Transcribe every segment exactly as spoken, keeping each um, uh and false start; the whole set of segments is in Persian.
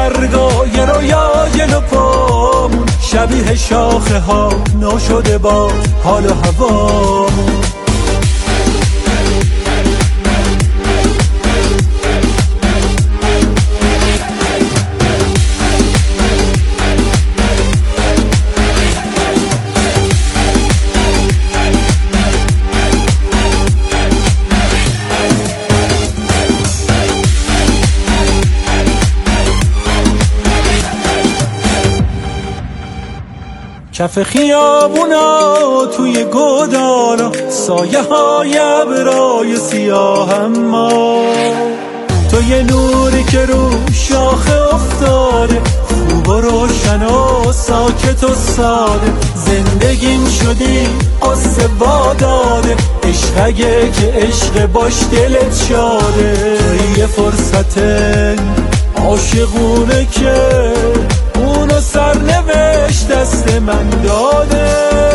برگای رویای لپامون، شبیه شاخه ها ناشده با حال و هوامون. کف خیابونا توی گودالا، سایه های ابرای سیاه، اما تو یه نوری که رو شاخه افتاده، خوب و روشن و ساکت و ساده. زندگیم شدی قصه واداده، عشق اگه که عشق باش دلت شاده. توی یه فرصت عاشقونه که اونو سرنوشت دست من داده.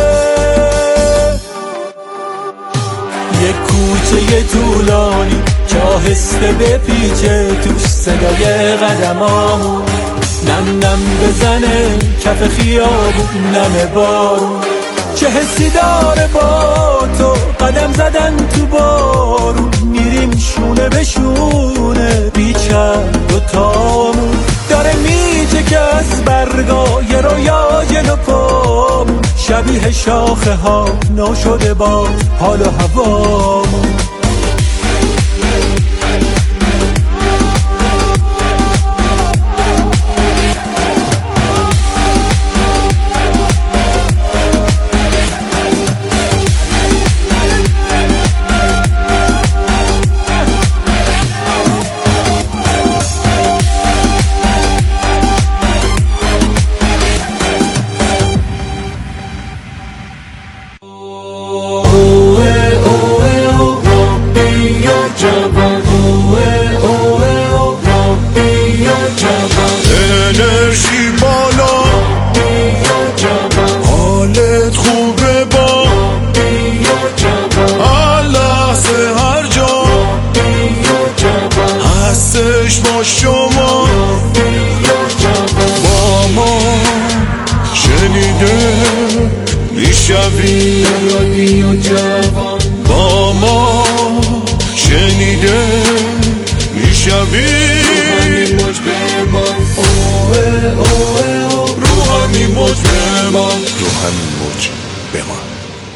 یک کوچه طولانی که آهسته بپیچه توش صدای قدمامون، نم نم بزنه کف خیابون نم بارون. چه حسی داره با تو قدم زدن تو بارون، میریم شونه به شونه بیچند دوتامون. داره میجه که از برگای رویای لپامون، شبیه شاخه ها ناشده با حال و هوامون. با ما شنیده میشوی رو همین موج بمان، رو همین موج بمان.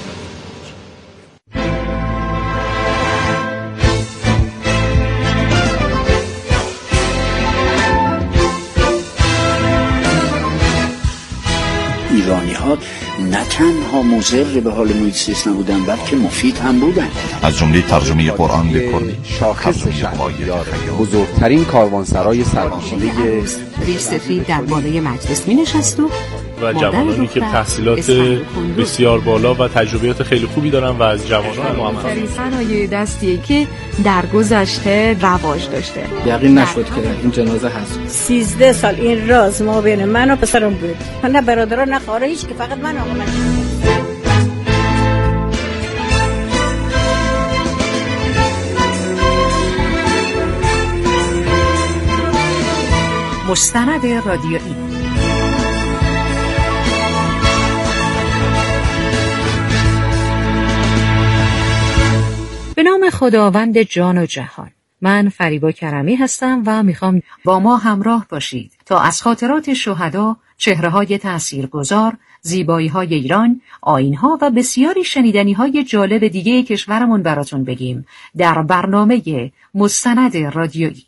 ایرانی ها نه تنها مضر به حال محیط زیست نبودن بلکه مفید هم بودن. از جمله ترجمه قرآن به کردی، شاخص شهریار بزرگترین کاروانسرای سربازانه ریش‌سفید در بالای مجلس می نشست و و جوانانی که تحصیلات بسیار بالا و تجربیات خیلی خوبی دارن و از جوانان موفق. صنایع دستیه که در گذشته رواج داشته. یقین نشد که این جنازه هست. سیزده سال این راز ما بین من و پسرم بود. نه برادران نه خواهر، هیچ که فقط من و من. مستند رادیویی. به نام خداوند جان و جهان. من فریبا کرمی هستم و میخوام با ما همراه باشید تا از خاطرات شهدا، چهره‌های تأثیرگذار، زیبایی‌های ایران، آیین‌ها و بسیاری شنیدنی‌های جالب دیگه کشورمون براتون بگیم در برنامه مستند رادیویی.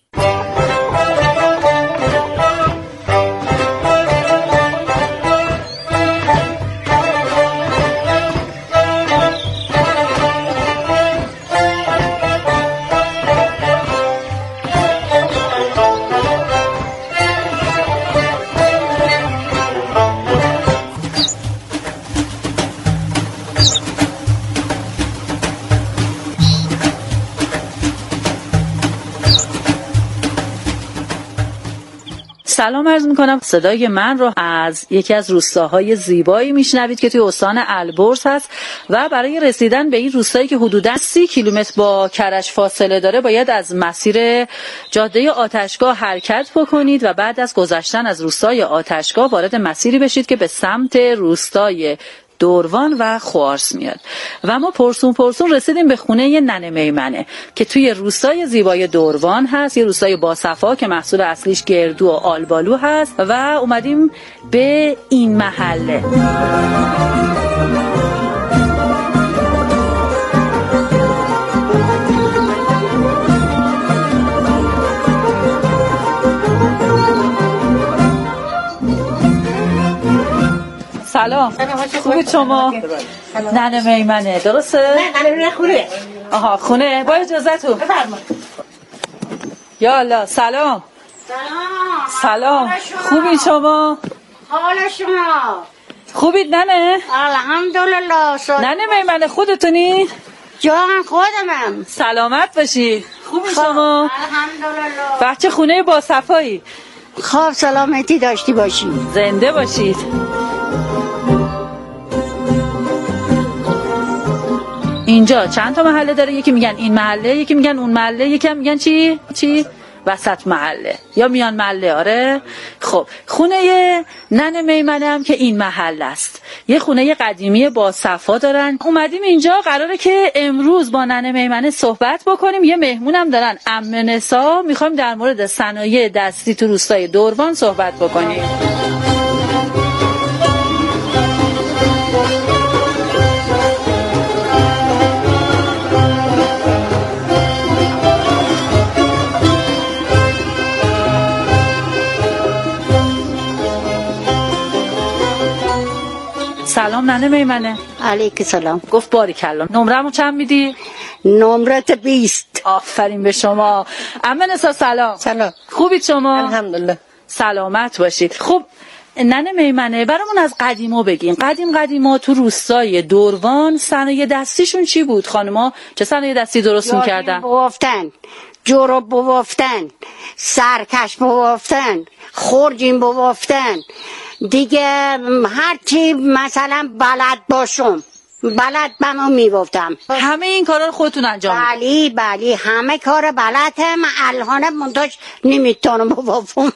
سلام عرض میکنم. صدای من رو از یکی از روستاهای زیبایی میشنوید که توی استان البرز هست و برای رسیدن به این روستایی که حدوداً سی کیلومتر با کرج فاصله داره باید از مسیر جاده آتشگاه حرکت بکنید و بعد از گذشتن از روستای آتشگاه وارد مسیری بشید که به سمت روستای دوروان و خوارس میاد و ما پرسون پرسون رسیدیم به خونه ی ننه میمنه که توی روستای زیبای دوروان هست، یه روستای باصفا که محصول اصلیش گردو و آلبالو هست و اومدیم به این محله. سلام. خوبی شما؟ ننه میمنه درسته؟ نه ننه خونه. آها خونه. با اجازهتون. بفرمایید. یا الله. سلام. سلام. سلام. خوبی شما؟ حال شما؟ خوبید ننه؟ الحمدلله. ننه میمنه خودتونی؟ جان خودمم. سلامت باشید. خوبی شما؟ الحمدلله. بچه خونه با صفایی. خوب سلامتی داشتی باشید. زنده باشید. اینجا چند تا محله داره؟ یکی میگن این محله، یکی میگن اون محله، یکی هم میگن چی؟ چی؟ وسط محله یا میان محله. آره خب خونه ننه میمنه هم که این محله است، یه خونه قدیمی با صفا دارن. اومدیم اینجا قراره که امروز با ننه میمنه صحبت بکنیم. یه مهمونم دارن عمه نسا، میخوایم در مورد صنایع دستی تو روستای دوروان صحبت بکنیم. سلام ننه میمنه. علیک سلام. گفت باریکلا. نمره‌مو چند میدی؟ نمرت بیست. آفرین به شما. عمه نسا سلام. سلام. خوبید شما؟ الحمدلله. سلامت باشید. خب ننه میمنه برامون از قدیما بگین. قدیم قدیما تو روستای دوروان صنایع دستیشون چی بود؟ خانما چه صنایع دستی درست میکردن؟ بوفتن، جوراب بوفتن، سرکش بوفتن، خورجین بوفتن، دیگه هر چی مثلا بلد باشم بلد بمو میگفتم. همه این کارا رو خودتون انجام میدید؟ بلی بلی همه کار بلدم. الان منتاج نمیتونم بوفم.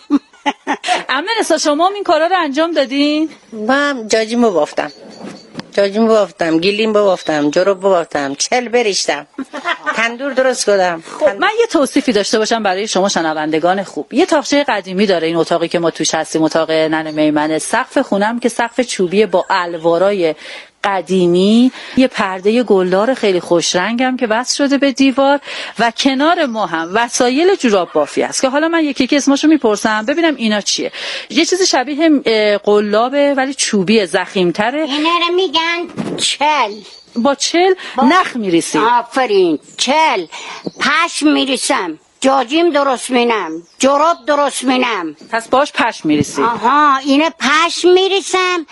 عمه نسا شما این کارا رو انجام دادین؟ من جاجیم بوفتم، جاجیم بوفتم، گیلیم بوفتم، جوراب بوفتم، چل بریشتم، تندور درست کردم. خب من یه توصیفی داشته باشم برای شما شنوندگان خوب. یه تاقچه قدیمی داره این اتاقی که ما توش هستیم، اتاق ننه میمنه. سقف خونم که سقف چوبی با الوارای قدیمی، یه پرده گلدار خیلی خوش رنگم که وصل شده به دیوار و کنار ما هم وسایل جوراب بافی است که حالا من یکی یکی اسمشو میپرسم ببینم اینا چیه. یه چیزی شبیه قلابه ولی چوبی ضخیم‌تره. اینا رو میگن چل. با چل با... نخ میریسی؟ آفرین. چل پشم میریسم، جاجیم درست مینم، جوراب درست مینم. پس باش پشم میریسی؟ آها اینه پشم میریسم،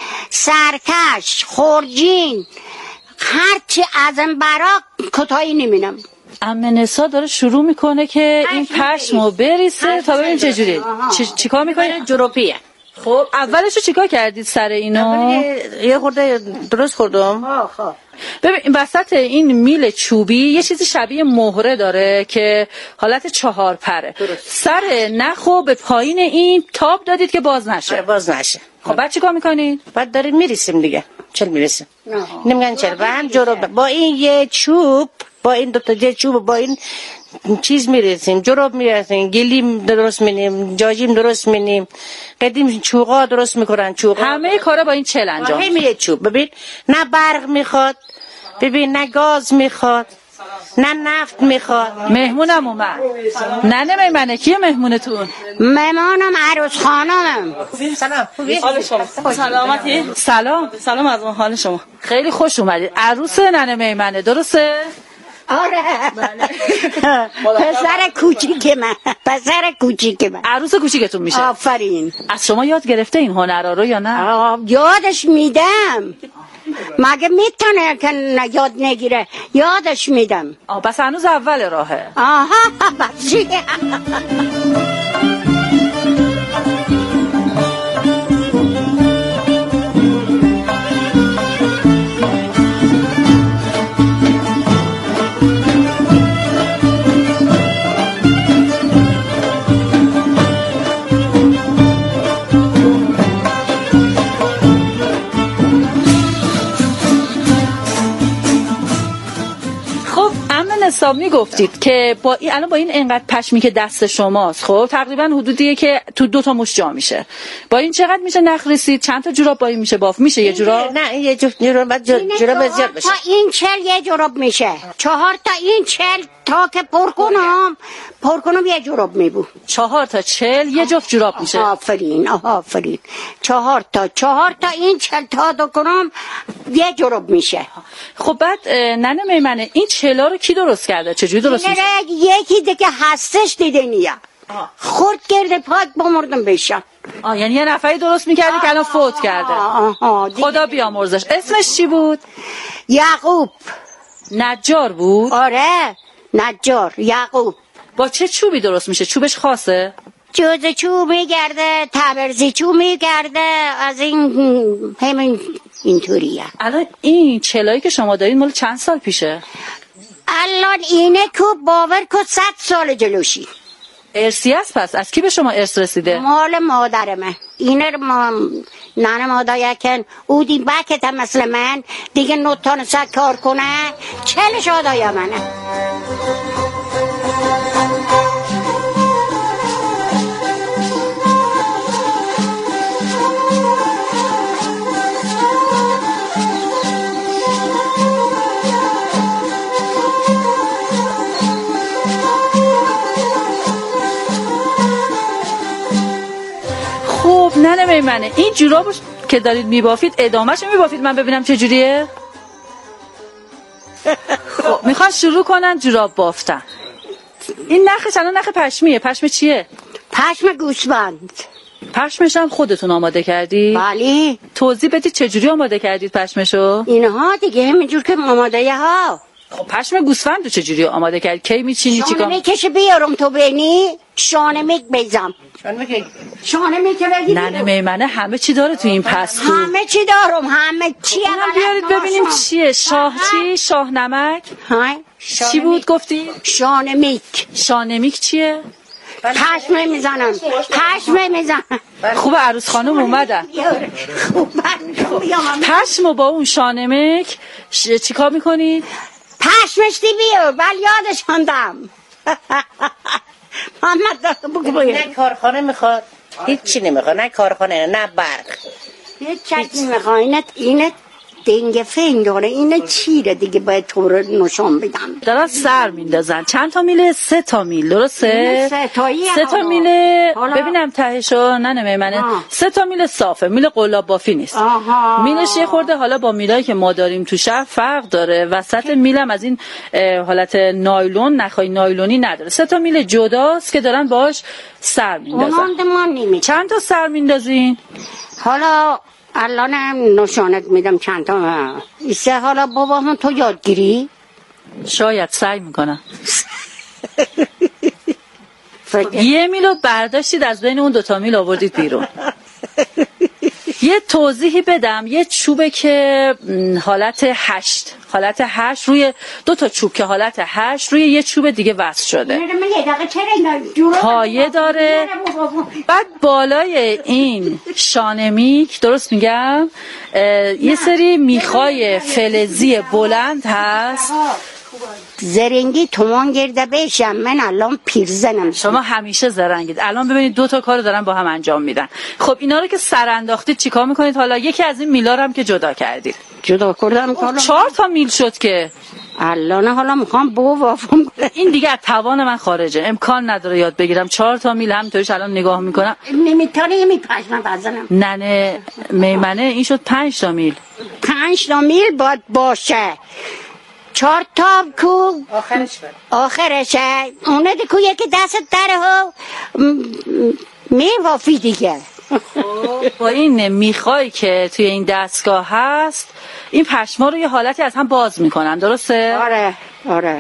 سرکش، خورجین، هرچی از این برا کتایی نمینم. عمه نسا داره شروع میکنه که این پشمو بریسه تا ببین چجوری. چی چیکار میکنه؟ جروپیه. خب اولشو چیکار کردید سر اینو؟ یه خورده درست کردم. خب ببین وسط این میل چوبی یه چیزی شبیه مهره داره که حالت چهار پره. درست. سر نخو به پایین این تاب دادید که باز نشه. باز نشه. خب بعد چیکار میکنید؟ بعد داریم میریسیم دیگه. چل میریسیم. نمیگن چل. و هم جوراب با این یه چوب، با این دو تا یه چوب، با این چیز میریسیم، جوراب میریسیم، گلیم درست مینیم، جاجیم درست مینیم، قدیم چوغا درست میکنن. چوغا همه کارا با این چل انجام. همه یه چوب. ببین نه برق میخواد، ببین نه گاز میخواد، نه نفت میخواد. مهمونم اومد. ننه میمنه کیه مهمونتون؟ مهمانم عروس خانمم. سلام. خوبی؟ حال شما؟ سلامتی؟ سلام. سلام از اون حال شما. خیلی خوش اومدید. عروس ننه میمنه درسته؟ آره. پسر کوچیک من. پسر کوچیک من. عروس کوچیکتون میشه. آفرین. از شما یاد گرفته این هنرا رو یا نه؟ یادش میدم. مگه میتونه که یاد نگیره؟ یادش میدم. آه بس هنوز اول راهه. آها بس حساب میگفتید که با این الان با این انقدر پشمی که دست شماست، خب تقریبا حدودیه که تو دو تا مش جا میشه. با این چقدر میشه نخ رسید؟ چند تا جوراب با این میشه باف؟ میشه یه جوراب؟ نه یه جوراب بعد جوراب زیاد بشه. تا این چل یه جوراب میشه. چهار تا این چل تا که پر کنم پر کنم یه جوراب میبو. چهار تا چل یه جفت جوراب میشه. آفرین آفرین. چهار تا چهار تا این چل تا دو کنم یه جوراب میشه. خب بعد ننه میمنه این چلا رو کی درست کرده؟ چجوری درست میشه؟ یکی دیگه هستش دیده نیا. خورد کرده پاک بمردم بشن. آه یعنی یه نفری درست میکرده که الان فوت کرده. آه آه خدا بیامرزش. اسمش چی بود؟ یعقوب. نجار بود؟ آره نجار یعقوب. با چه چوبی درست میشه؟ چوبش خاصه؟ جوز چوب میگرده، تبرزی چوب میگرده، از این همین اینطوریه. الان این چلایی که شما دارین مال چند سال پیشه؟ الان اینه که باور که صد سال جلوشی. ارسی است پس؟ از کی به شما ارث رسیده؟ مال مادرمه. اینه ما نانه مادر یکن او دی بکت هم مثل من دیگه نوتان سد کار کنه چل شادای منه. خب ننه میمنه این جورابو که دارید میبافید ادامهش میبافید من ببینم چه جوریه؟ خب میخوان شروع کنن جوراب بافتن. این نخش الان نخ پشمیه. پشم چیه؟ پشم گوسفند. پشمش هم خودتون آماده کردی؟ بله. توضیح بدید چه جوری آماده کردید پشمشو؟ اینها دیگه همینجور که آماده ها. خب پشم گوسفند رو چه جوری آماده کردید؟ کی میچینی چیکار؟ شانه میکشه بیارم تو بینی شانه میک بیزم. شانه میکه بگید ننه میمنه همه چی داره تو این پستو. همه چی دارم همه چی. هم بیارید ببینیم چیه. شاه چی؟ شاه نمک؟ های چی بود گفتی؟ شانه میک. شانه میک چیه؟ پشمه میزنم پشمه میزنم. خوب عروس خانم اومدن. پشمو با اون شانه میک چیکار میکنید؟ پشمش دی بیار بل یادش هندم. محمد داشت بگو باید. نه کارخانه میخواد هیچی نمیخواد. نه کارخانه نه برق هیچ چیز نمیخواد. اینت اینت دنگ فنگاره اینه چیره دیگه باید تو رو نشان بدم. دارن سر میندازن. چند تا میله؟ سه تا میل درسته؟ سه تایی. سه تا میله ببینم تهشو ننه میمنه. سه تا میله صافه. میله قلاب بافی نیست. آها. میلش یه خورده حالا با میلایی که ما داریم تو شهر فرق داره. وسط میلم از این حالت نایلون نخوای نایلونی نداره. سه تا میله جداست که دارن باش سر میندازن. چند تا سر میندازین؟ حالا الانم نشانت میدم چند تا. ایسه حالا بابا هم تو یادگیری؟ شاید سعی میکنم. یه میلو برداشتید از بین اون دوتا میل آوردید بیرون. یه توضیحی بدم. یه چوبه که حالت هشت حالت هشت روی دو تا چوب که حالت هشت روی یه چوب دیگه وصل شده. پایه داره. بعد بالای این شانمیک درست میگم یه سری میخای فلزی بلند هست. زرنگی تومان گرده بشم من الان پیرزنم. شما همیشه زرنگید. الان ببینید دو تا کارو دارن با هم انجام میدن. خب اینا رو که سر انداختید چیکار میکنید؟ حالا یکی از این میلا رو هم که جدا کردید. جدا کردم حالا چهار تا میل شد که الان حالا میخوام بو وافم. این دیگه از توان من خارجه. امکان نداره یاد بگیرم. چهار تا میل همینطوریش الان نگاه میکنم نمیتونه میپشم بزنم. ننه میمنه این شد پنج تا میل. پنج تا میل باید باشه. چهار تا کو آخرش بر آخرشه اونه دی کو یکی دست داره ها میوافی دیگه. با این میخایی که توی این دستگاه هست این پشما رو یه حالتی از هم باز میکنن درسته؟ آره آره.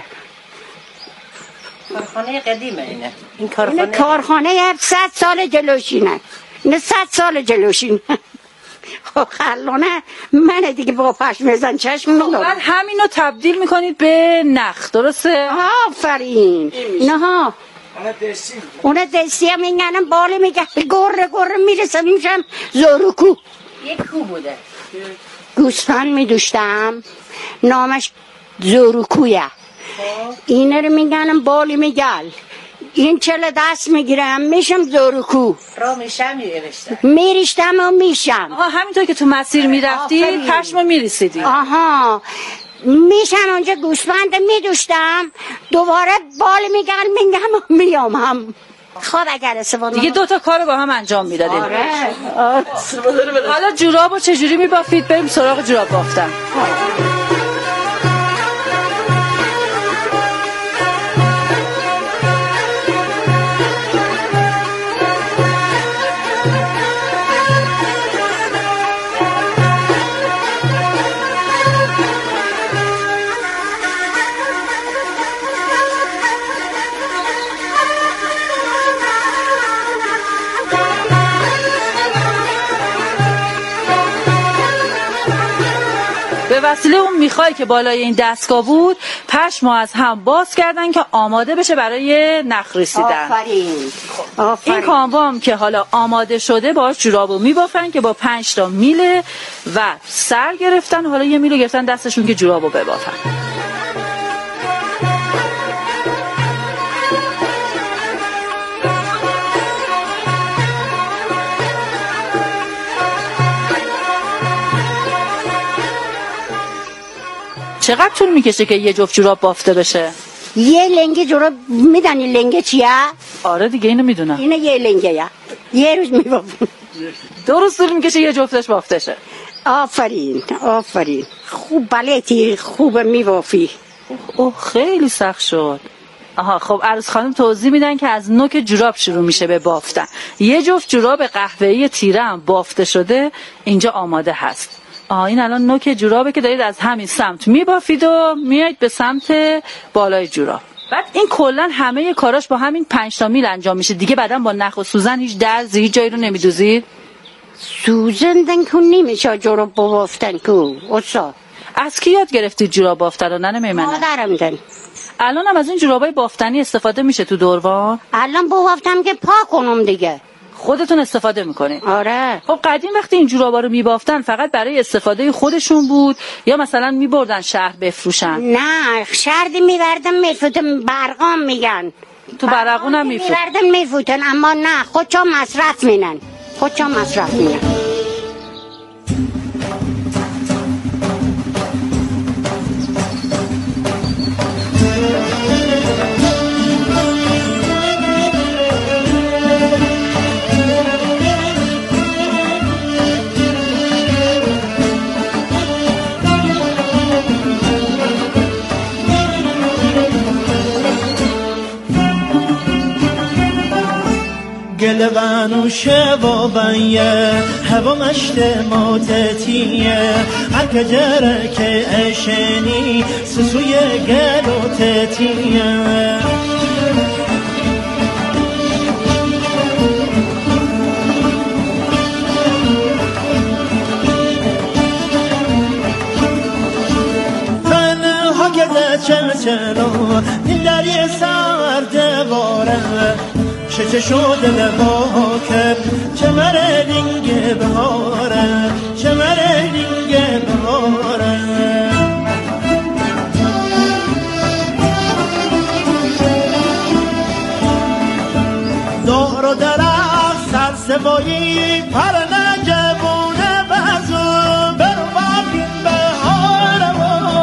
کارخانه قدیمه اینه. این کارخانه اینه کارخانه صد سال جلوشینه. نه صد سال جلوشینه. خب خلانه من دیگه با پشم بزن چشم ندارم. بعد همینو تبدیل میکنید به نخ درسته؟ آفرین. نه ها اونه دستی هم اینگنم باله میگه گره گره میرسه میشم زورکو. یک کو بوده گوسفند میدوشتم نامش زورکویه. اینه رو میگن بالی میگل. این چله دست میگیرم میشم زورکو را میشم میرشتم میرشتم و میشم. آها همینطور که تو مسیر میرفتی پشم میریسیدی. آها میشم اونجا گوسفند میدوشتم دوباره بال میگن میگم و میام هم. خب اگر استفاده دیگه دوتا کار با هم انجام میدادیم. آره. حالا جورابو چجوری میبافید؟ بریم سراغ جوراب بافتن. به وسیله اون میخایی که بالای این دستگاه بود پشم از هم باز کردن که آماده بشه برای نخ رسیدن. آفرین. آفرین. این کاموام که حالا آماده شده باش جورابو میبافن که با پنج تا میله و سر گرفتن حالا یه میله گرفتن دستشون که جورابو ببافن. چقدر طول میکشه که یه جفت جوراب بافته بشه؟ یه لنگه جوراب میدونی لنگه چیه؟ آره دیگه اینو میدونم. اینه یه لنگه یا یه روز میبافم. دو روز طول میکشه یه جفتش بافته شه. آفرین آفرین خوب بلدی خوب میبافی. اوه خیلی سخت شد. آها خب عروس خانم توضیح میدن که از نوک جوراب شروع میشه به بافتن. یه جفت جوراب قهوه‌ای تیره هم بافته شده اینجا آماده هست. آه این الان نوک جورابه که دارید از همین سمت میبافید و میایید به سمت بالای جوراب. بعد این کلا همه کاراش با همین پنج تا میل انجام میشه دیگه. بعداً با نخ و سوزن هیچ درزی هیچ جایی رو نمیدوزید؟ سوزندن که نمیشه جوراب بافتن که استاد. از کی یاد گرفتید جوراب بافتن رو ننه میمنه؟ مادرم دن. الان هم از این جورابای بافتنی استفاده میشه تو دوروان؟ الان بافتم که پاک کنم دیگه. خودتون استفاده میکنین؟ آره. خب قدیم وقتی این جورابا رو میبافتن فقط برای استفاده خودشون بود یا مثلا میبردن شهر بفروشن؟ نه شهر میبردن میفوتن برقام میگن. تو برقون هم میفروشن؟ میبردن میفوتن اما نه خودشون مصرف مینن. خودشون مصرف مینن. گلوان و شبابیه هوا مشت موتتیه هک جره که اشنی سسوی گلوتتیه فنها گده چل چلو دلاری سر دواره چه چه شده لبا کرد چه مره دینگه بهاره چه مره دینگه بهاره دار و درخت سر سوایی پر نجبونه بزن برو بابین بهاره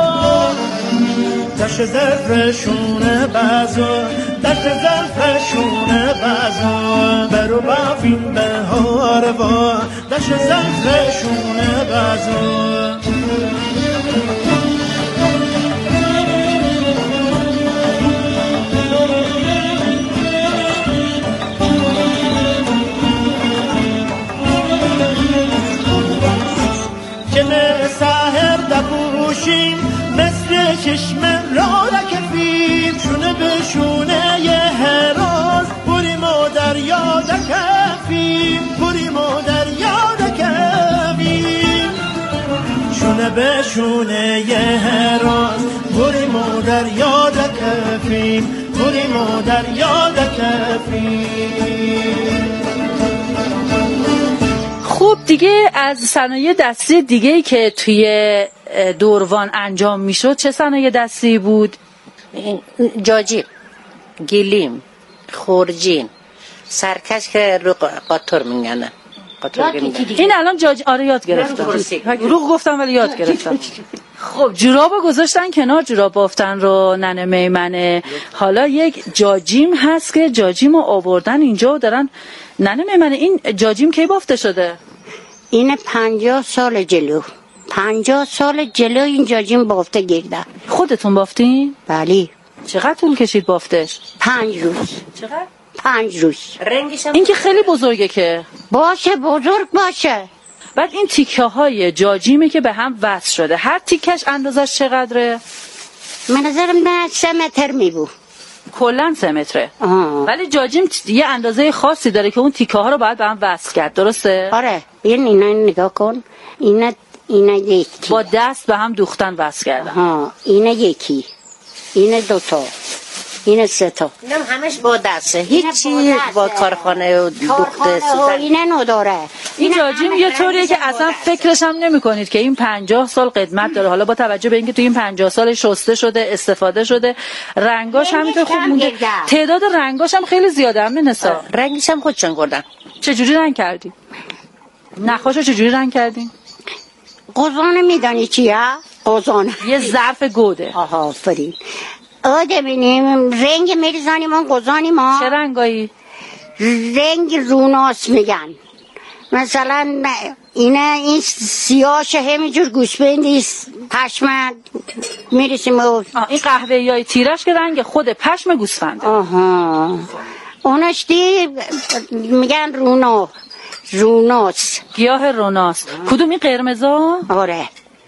دشت زرفشونه بزن دشت زرفشونه بزن برو بافین بهار با دشت زرفشونه بزن که نه سهر دبوشین مثل چشم را رکفیم شونه به شونه یه هراز بریم و دریا دکفیم بریم و دریا دکفیم شونه به شونه یه هراز بریم و دریا دکفیم بریم و دریا دکفیم. خوب دیگه از صنایع دستی دیگه‌ای که توی دوروان انجام میشد چه صنایع دستی بود؟ جاجیم، گلیم، خورجین، سرکش که رو قاطر میگنه. این الان جاج آره یاد گرفتم. دروغ گفتم ولی یاد گرفتم. خب جورابو گذاشتن کنار، جوراب بافتن رو ننه میمنه. حالا یک جاجیم هست که جاجیمو آوردن اینجا و دارن. ننه میمنه این جاجیم کی بافته شده؟ این پنجاه سال جلو پنجاه سال جلو این جاجیم بافته گرده. خودتون بافتین؟ بله. چقدر طول کشید بافتش؟ پنج روز. چقدر؟ پنج روز. این که خیلی بزرگه که. باشه بزرگ باشه. بعد این تیکه های جاجیمه که به هم وصل شده، هر تیکش اندازش چقدره؟ من نظرم نه سه متر می بود. کلن سه متره. آه. ولی جاجیم یه اندازه خاصی داره که اون تیکه ها رو باید به هم وصل کرد، درسته؟ آره. این اینا نگاه کن. اینا اینا یکی. با دست به هم دوختن وصل کردن. ها اینا یکی. اینا دوتا. این سه تا. اینم همش با دسته. هیچی با کارخانه و دوخته سوزن. اینه نداره. این جاجیم یه طوریه که اصلا فکرش هم نمی‌کنید که این پنجاه سال قدمت داره. حالا با توجه به اینکه تو این پنجاه سال شسته شده، استفاده شده، رنگاش همینطور خوب مونده. تعداد رنگاش هم خیلی زیاده. همین نسا. رنگش هم خودشون کردن. چه جوری رنگ کردی؟ نخاشو چه جوری رنگ کردی؟ قزان میدانی چیه؟ قزان. یه ظرف گوده. آها آفرین. آده بینیم رنگ میریزانیم اون قزانی ما. چه رنگایی؟ رنگ روناس میگن. مثلا اینه این سیاهش همینجور گوسفندی پشم میریسیم. این قهوه‌ای یا تیرش که رنگ خود پشم گوسفنده. آها اونش دی میگن رونا روناس. گیاه روناس. کدوم این قرمزا؟ آره.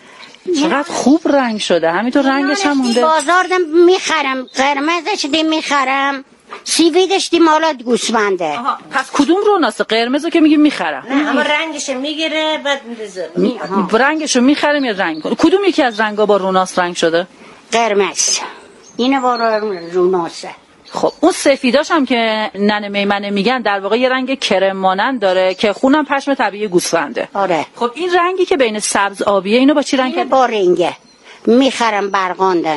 چقدر خوب رنگ شده. همینطور رنگش هم مونده. بازار دم میخرم، قرمزش دی میخرم، سیویدش دی مالات گوسفنده. پس کدوم روناسه؟ قرمزو که میگی میخرم. نه اما رنگش میگیره بعد میریزه. می... رنگشو میخرم یا رنگ کنه؟ کدوم یکی از رنگا با روناس رنگ شده؟ قرمز. اینه با روناسه. خب اون سفیداش هم که ننه میمنه میگن در واقع یه رنگ کرم مانند داره که خونم پشم طبیعی گوسفنده. آره. خب این رنگی که بین سبز آبیه اینو با چی رنگ کرد؟ با رنگه میخرم برقاندن.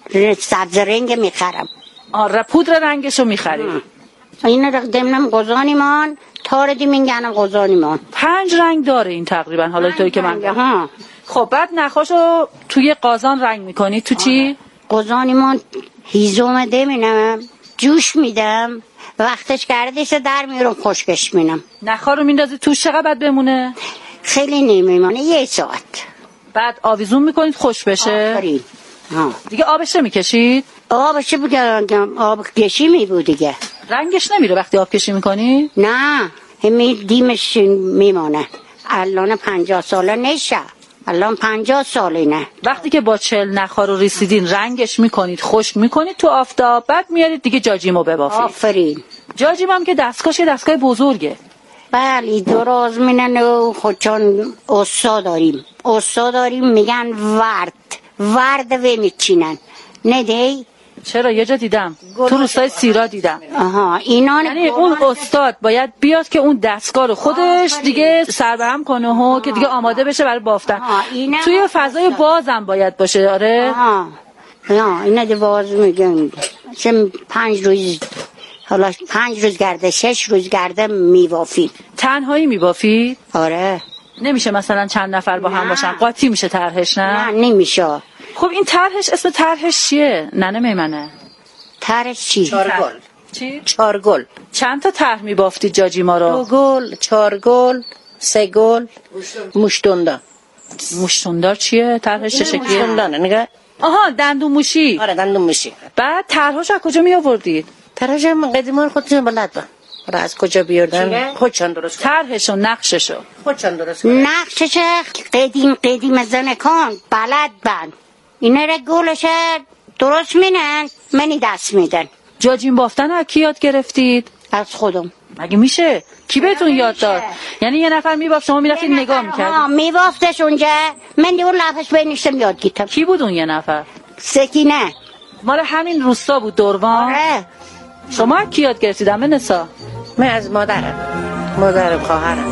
سبز رنگ میخرم. آره پودر رنگشو میخریم. این رو دمنم قزانیمان تاردی میگنم قزانیمان. پنج رنگ داره این تقریبا. حالا توی که من ها. خب بعد نخاشو توی قازان رنگ میکنی تو چی؟ قزانیمان هیزم دمینم جوش میدم وقتش گردش در میرم خشکش مینم. نخا رو میندازی توش چقدر بعد بمونه؟ خیلی نمیمونه یه ساعت. بعد آویزون میکنید خوش بشه؟ آفرین. ها. دیگه آبش نمیکشید؟ آبش بگم آب کشی میبود دیگه. رنگش نمیره وقتی آب کشی میکنی؟ نه همین دیمش میمونه. الان پنجاه ساله نشه. الان پنجاه ساله نه. وقتی که با چل نخا رو ریسیدین رنگش میکنید خشک میکنید تو آفتاب بعد میارید دیگه جاجیمو ببافید. آفرین. جاجیم هم که دستگاهش دستگاه بزرگه. بله دراز مینن خودشان استاد داریم. استاد داریم میگن ورد. ورد و میچینن. ندی؟ چرا یه جا دیدم تو روستای سیرا دیدم. آها اینا یعنی اون استاد باید بیاد که اون دستگاه رو خودش دیگه سربرم کنه و که دیگه آماده بشه برای بافتن. توی فضای بازم باید باشه. آره آها نه اینا دی باز میگن چه پنج روز حالا پنج روز گرده شش روز گرده میبافید. تنهایی میبافید؟ آره. نمیشه مثلا چند نفر با هم باشن قاطی میشه طرحش؟ نه نه نمیشه. خب این طرحش اسم طرحش چیه ننه میمنه؟ طرحش چی؟ چارگل. چی؟ چارگل. چند تا طرح میبافتید جاجیما رو؟ دو گل، چهار گل، سه گل، مشتوندار. مشتوندار چیه؟ طرحش چه شکلیه؟ مشتوندانه نگاه. آها دندون موشی. آره دندون موشی. بعد طرحش از کجا می آوردید؟ طرحش قدیما خودشون بلد بود. را از کجا بیاردن؟ خودشون درست کردن. طرحش و نقشش خودشون درست کردن. نقشش قدیم قدیم زنکان بلد بند. اینا را گلش درست مینن منی دست میدن. جاجیم بافتن از کی یاد گرفتید؟ از خودم. مگه میشه؟ کی بهتون یاد داد؟ یعنی یه نفر میبافت شما میرفتید نگاه میکردید؟ ها میبافتش اونجا من دیگه لفش بینشتم یاد گیتم. کی بود اون یه نفر؟ سکینه. مال همین روستا بود دوروان؟ آره. شما کی یاد گرفتید همه نسا؟ من از مادرم. مادرم خواهرم.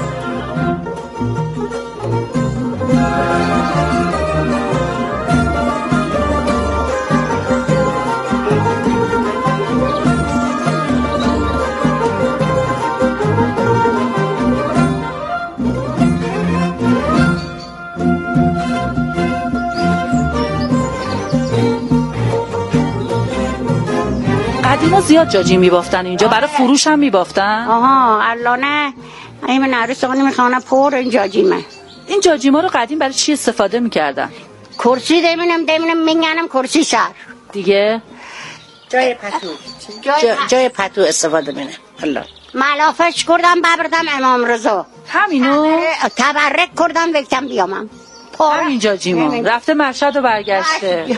زیاد جاجی میبافتن اینجا؟ برای فروش هم میبافتن؟ آها الانه این عروسانی میخوانه پر این جاجیمه. این جاجیما رو قدیم برای چی استفاده میکردن؟ کرسی دمینم دمینم میگنم کرسی سر دیگه جای پتو جای, جای پتو استفاده مینه. الله ملافش کردم ببردم امام رضا همینو تبرک کردم وقتم بیامم همین جاجیما رفته مشهد و برگشته.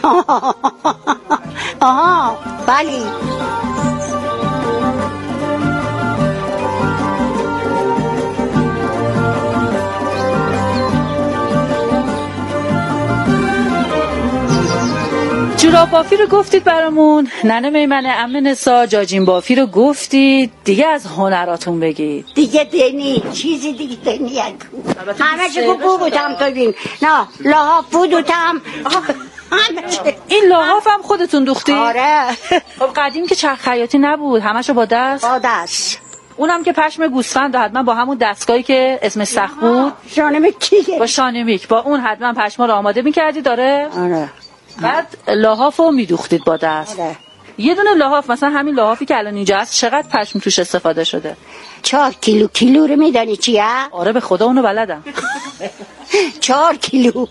آها بلی. جوراب بافی رو گفتید برامون، ننه میمنه، عمه نسا جاجین بافی رو گفتید، دیگه از هنراتون بگید. دیگه دنی چیزی دیگه دنی همه چی بو بودم تو بین. نه لحاف بودم. این لحاف هم خودتون دوختید؟ آره. خب قدیم که چرخ خیاطی نبود، همشو با دست؟ با دست. اونم که پشم گوسفند حتما با همون دستگاهی که اسمش سخت بود، شانمیک. با شانمیک، با اون حتما پشما رو آماده می‌کردی داره؟ آره. بعد لحافو میدوختید با دست. آره. یه دونه لحاف مثلا همین لحافی که الان اینجا هست چقدر پشم توش استفاده شده؟ چهار کیلو. کیلو رو میدانی چیه؟ آره به خدا اونو بلدم. چهار کیلو.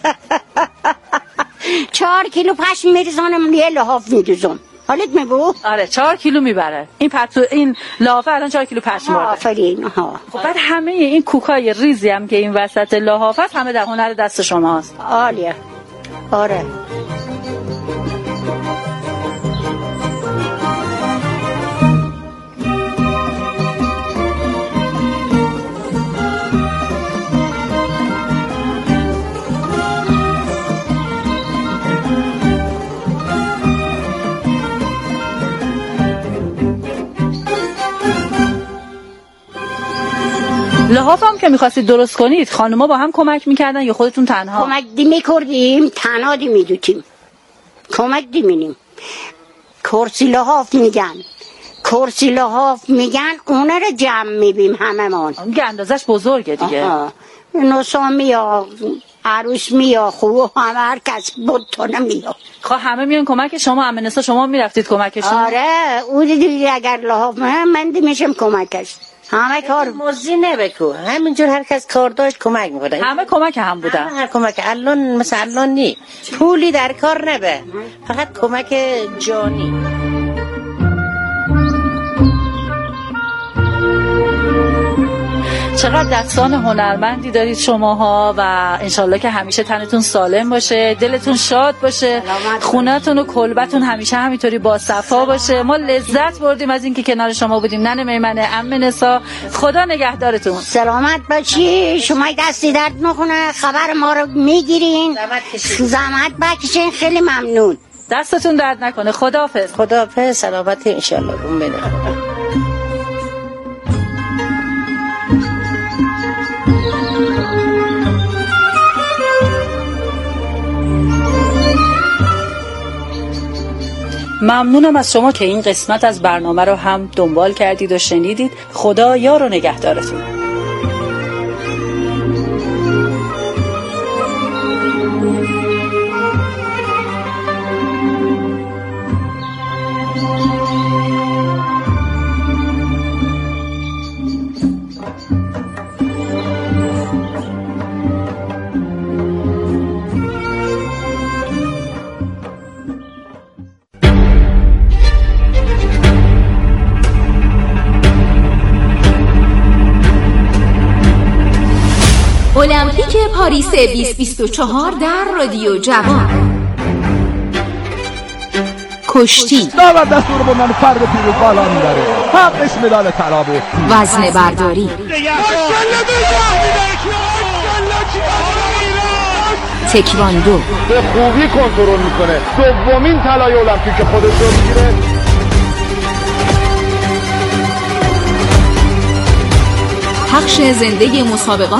چهار کیلو پشم میریزانم یه لحاف میدوزم. حالت میبو؟ آره چهار کیلو میبره. این پتو این لحافه الان چهار کیلو پشم داره. آفرین. ها. خب بعد همه این کوکای ریزی هم که این وسط لحاف هست همه در هنر دست شماست. عالیه. آره. لحاف هم که میخواستید درست کنید خانوما با هم کمک میکردن یا خودتون تنها؟ کمک دی میکردیم، تنها دی میدوتیم. کمک دی مینیم. کرسی لحاف میگن. کرسی لحاف میگن اونه رو جمع میبیم همه من. میگه اندازش بزرگه دیگه. نوسا میا عروس میا خوب همه هر کس بود تو نمیا. خب همه میان کمک شما. عمه نسا شما میرفتید کمکشون؟ آره او دیگه اگر لحاف من دی میشم کمکش. همه کار موزی نبکو همینجور هر کس کار داشت کمک میکنه. همه کمک هم بودن. همه هر کمک. الان مثلا الان نی پولی در کار نبه، فقط کمک جانی. چقدر دستان هنرمندی دارید شماها و انشالله که همیشه تنتون سالم باشه، دلتون شاد باشه، خونه‌تون و کلبتون همیشه همینطوری با صفا باشه. ما لذت بردیم از اینکه کنار شما بودیم. ننه میمنه، عمه نسا، خدا نگهدارتون. سلامت باشی. شما دستی درد نکنه، خبر ما رو میگیرین، زحمت بکشین. خیلی ممنون. دستتون درد نکنه. خداحافظ. خداحافظ. سلامتی انشالله. بمونه. ممنونم از شما که این قسمت از برنامه رو هم دنبال کردید و شنیدید. خدا یار و نگهدارتون. المپیک پاریس بیست بیست و چهار در رادیو جوان. کشتی داور دستور به من فرد پیروز بالا میبره. حقش مدال طلا بود. وزنه برداری، تکواندو به خوبی کنترل میکنه. دومین طلای المپیک خودش رو میگیره. پخش زنده مسابقات